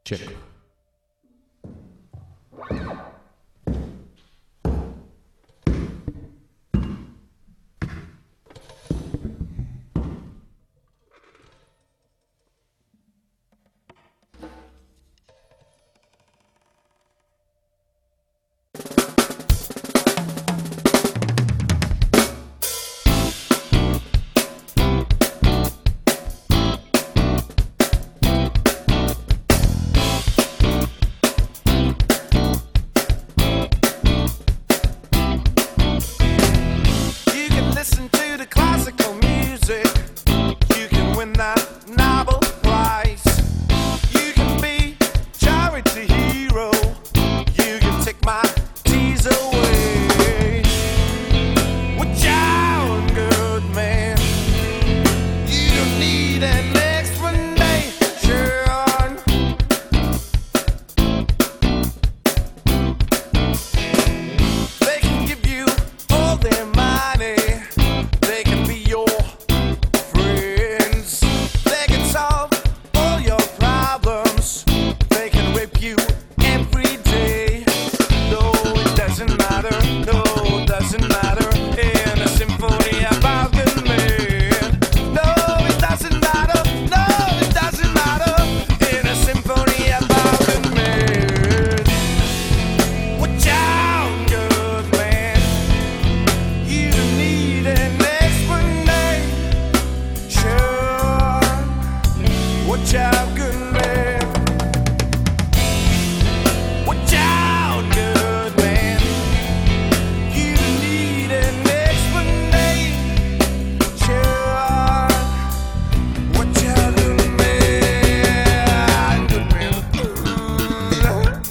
Check. Listen to the classical music. You can win that Nobel Prize. You can be charity hero. You can take my tears away. Watch out, good man. You don't need an explanation. They can give you all their money. They can be your friends. They can solve all your problems. They can rape you every day. No, it doesn't matter. No, it doesn't matter. In a symphony about good men. No, it doesn't matter. No, it doesn't matter. In a symphony about good men. Watch out, good man. You don't need an explanation. Watch out, good man. Watch out, good man. You don't need an explanation. Watch out, good man. Good man.